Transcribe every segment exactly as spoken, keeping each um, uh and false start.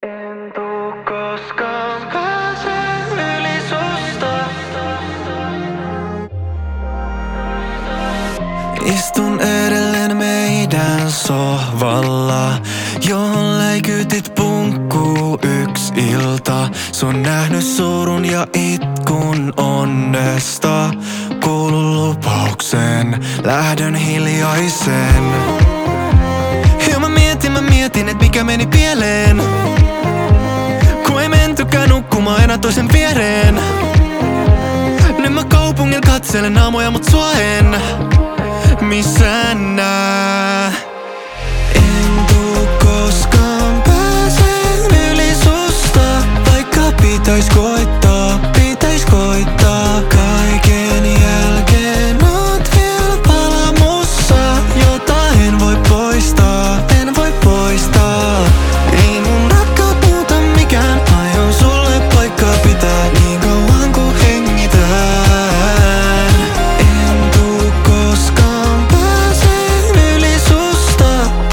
En tuu koskaan pääse yli susta. Istun edelleen meidän sohvalla, johon läikytit punkkuu yks ilta. Sun nähnyt surun ja itkun onnesta. Kuulun lupauksen, lähdön hiljaisen. Ja mä mietin, mä mietin, et mikä meni pieleen, kun ei mentykään nukkumaan enää toisen viereen. Nyt mä kaupungilla katselen aamoja, mut sua en missään nää. En tuu koskaan pääse yli susta, vaikka pitäis koittaa, pitäis koittaa. Kaiken jälkeen oot vielä palamussa, jota en voi poistaa, en voi poistaa. Ei mun rakkaut muuta mikään, aion sulle paikkaa pitää niin kauan ku hengitän. En tuu koskaan pääse yli susta.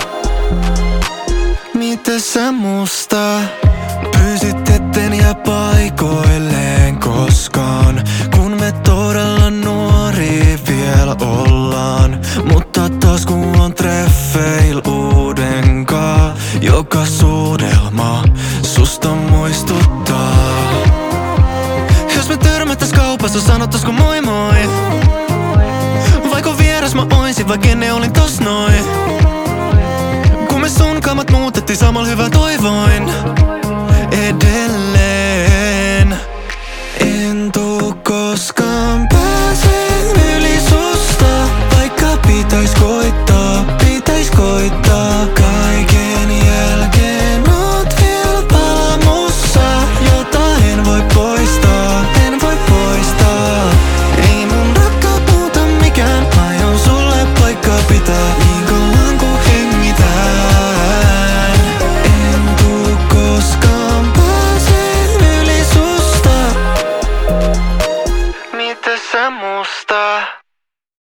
Miten sä musta pyysit, etten jää paikoilleen koskaan, kun me todella nuori vielä ollaan. Mutta taas kun on treffeil uudenkaan, joka suudelma susta muistuttaa. Jos me törmättäis kaupassa, sanottaisko moi moi? Vaiko vieras mä oisin, vaik ennen olin